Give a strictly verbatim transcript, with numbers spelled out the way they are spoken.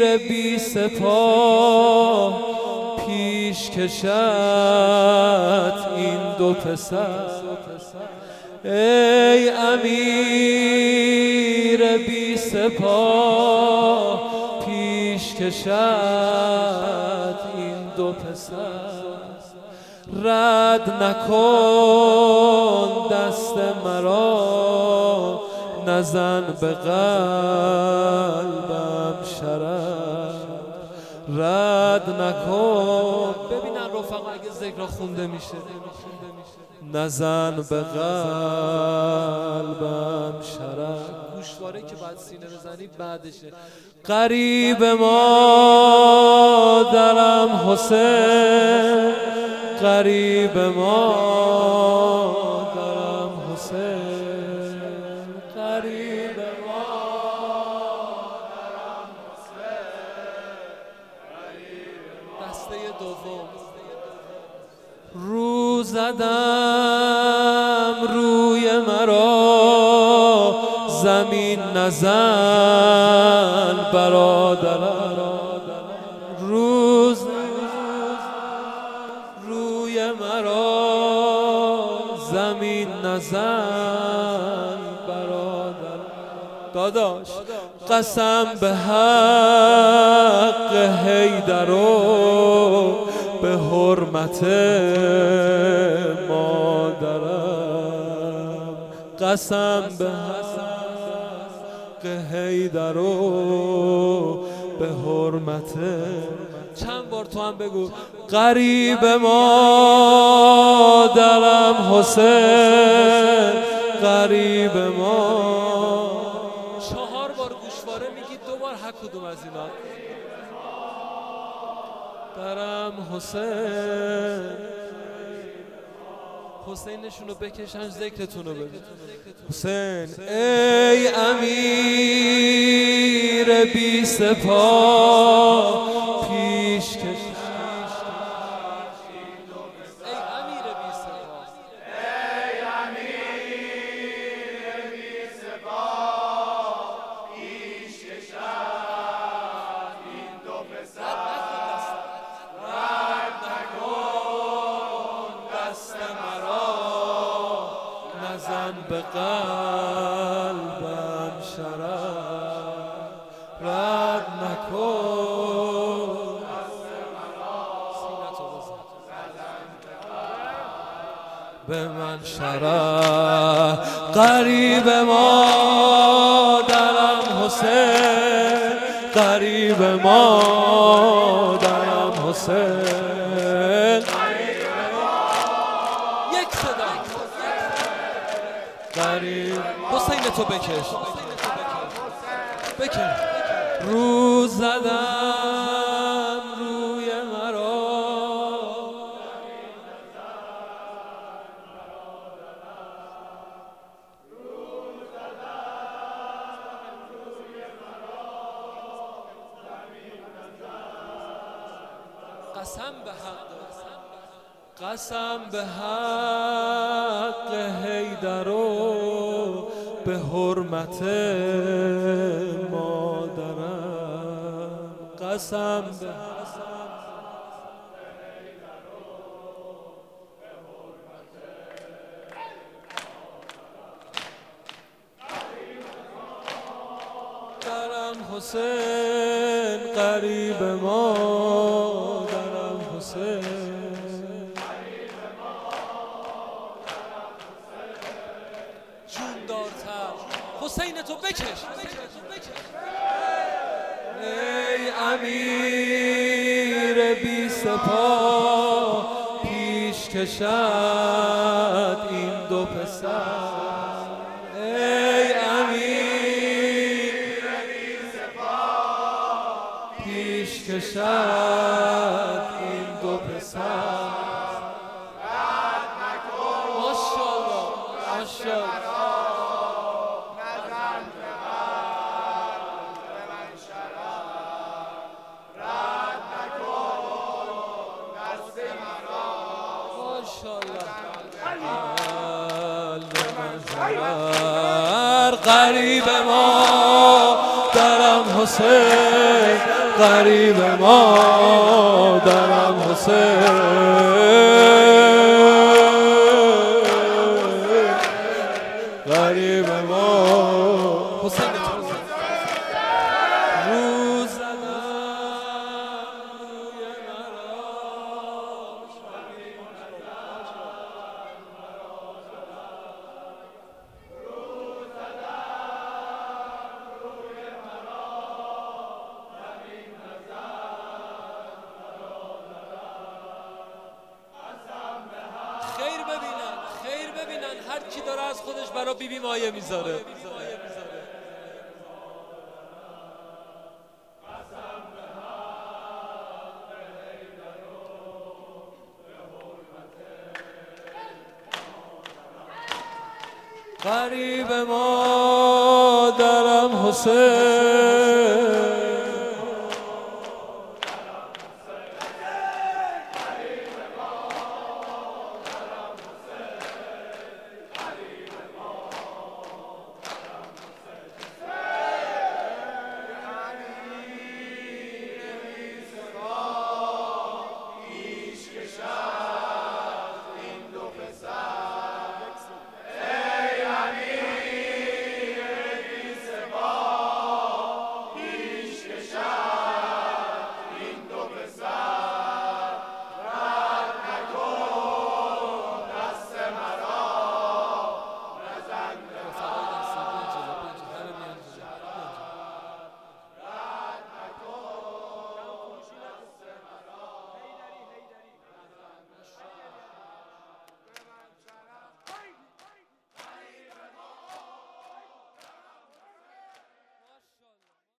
امیر بی سپاه پیش کشد این دو پسر. ای امیر بی سپاه پیش کشد این دو پسر. رد نکن دست مرا، نزن به قلبم شرر. رد نکن، ببینن رفقا اگه ذکر خونده میشه، نزن به قلبم شرر. گوشواره که بعد سینه بزنی بعدشه. قریب ما درم حسین، قریب ما درم حسین، قریب ما درم حسین، دسته دوم. رو زدم روی مرا، زمین نزن برادرم. روز روی مرا، زمین نزن برادرم. داداش قسم به حق حیدر و به حرمت مادرم. قسم به حق حیدر و به حرمت. چند بار تو هم بگو. قریب ما درم حسین، قریب ما. چهار بار گوشواره میگی، دو بار هر کدوم از اینا. درم حسین. حسینشون رو بکشن، ذکرتون رو بگو. حسین ای امیر بی سپاه پیش کش. ای امیر بی سپاه، ای امیر بی سپاه پیش کشد این دو پسر. رد نکن دست مرا، نزن به قلبم شرر. رد نکن دست مرا، سینه‌تو بزن، نزن به من شرر. قریب ما درم حسین، قریب ما درم حسین. یک صدا قریب. حسین تو بکش، بکش. رو زدم روی مرا، قسم به حق، قسم به حق حیدر و به حرمت مادرم. قسم به درم حسین، قریب ما درم حسین. جون دارتر حسین تو بکش. ای امیر بی سپاه پیش کشد این دو پسر. ای امیر بی سپاه پیش کشد این دو پسر. رد نکن ماشاءالله ماشاءالله. نزن به قلب من شرر. رد نکن دست مرا، ماشاءالله. قریب ما درم حسین، غریب مادرم حسین، غریب ما حسین روز هر کی داره از خودش برای بی بی مایه میذاره. غریب مادرم حسین